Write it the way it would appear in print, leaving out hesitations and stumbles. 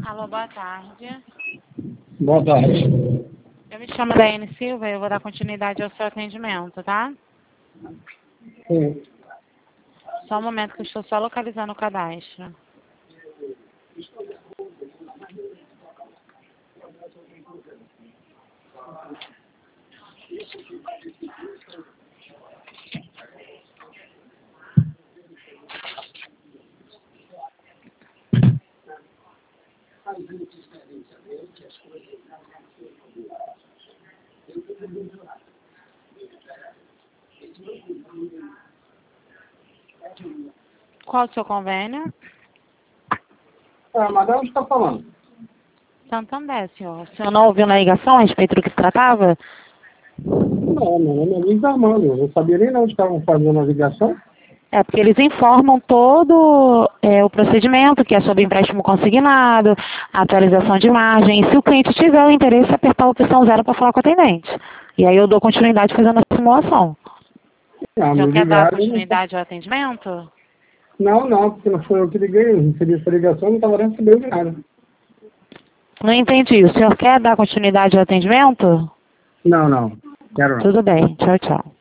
Alô, boa tarde. Boa tarde. Eu me chamo Daiane Silva e eu vou dar continuidade ao seu atendimento, tá? Sim. Só um momento que eu estou só localizando o cadastro. Qual o seu convênio? Mas de onde está falando? Santander, senhor. O senhor não ouviu na ligação a respeito do que se tratava? Não, meu nome é Luiz Armando. Eu não sabia nem onde estavam fazendo a ligação. É porque eles informam todo o procedimento, que é sobre empréstimo consignado, atualização de margem. E se o cliente tiver o interesse, apertar a opção 0 para falar com o atendente. E aí eu dou continuidade fazendo a simulação. O senhor Me quer dar ligaram. continuidade ao atendimento? Não, porque não foi eu que liguei. Eu recebi essa ligação e não estava recebendo nada. Não entendi. O senhor quer dar continuidade ao atendimento? Não. Quero não. Tudo bem. Tchau, tchau.